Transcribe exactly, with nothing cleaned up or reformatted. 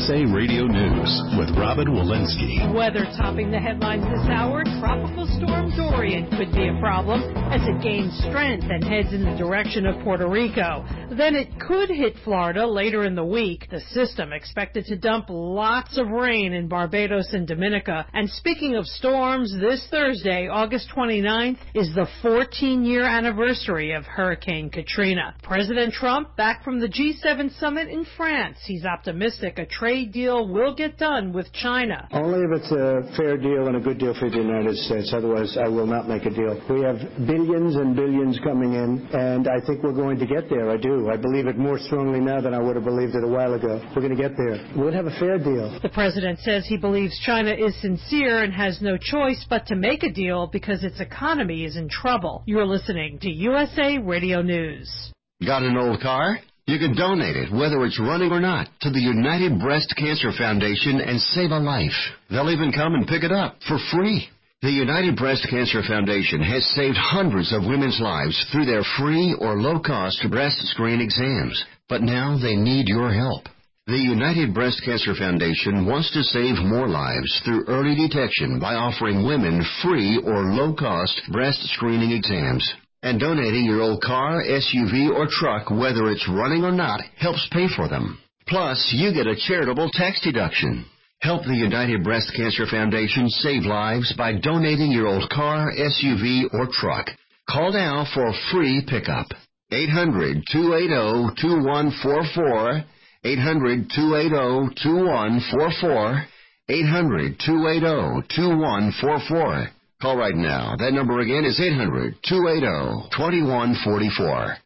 S A Radio News with Robin Walensky. Weather topping the headlines this hour. Tropical storm Dorian could be a problem as it gains strength and heads in the direction of Puerto Rico. Then it could hit Florida later in the week. The system expected to dump lots of rain in Barbados and Dominica. And speaking of storms, this Thursday, August twenty-ninth, is the fourteen-year anniversary of Hurricane Katrina. President Trump back from the G seven summit in France. He's optimistic a trade deal will get done with China. Only if it's a fair deal and a good deal for the United States. Otherwise, I will not make a deal. We have billions and billions coming in, and I think we're going to get there. I do. I believe it more strongly now than I would have believed it a while ago. We're going to get there. We'll have a fair deal. The president says he believes China is sincere and has no choice but to make a deal because its economy is in trouble. You're listening to U S A Radio News. Got an old car? You can donate it, whether it's running or not, to the United Breast Cancer Foundation and save a life. They'll even come and pick it up for free. The United Breast Cancer Foundation has saved hundreds of women's lives through their free or low-cost breast screen exams. But now they need your help. The United Breast Cancer Foundation wants to save more lives through early detection by offering women free or low-cost breast screening exams. And donating your old car, S U V, or truck, whether it's running or not, helps pay for them. Plus, you get a charitable tax deduction. Help the United Breast Cancer Foundation save lives by donating your old car, S U V, or truck. Call now for a free pickup. eight hundred, two eight zero, two one four four. eight hundred, two eight zero, two one four four. eight hundred, two eight zero, two one four four. Call right now. That number again is eight hundred, two eight zero, two one four four.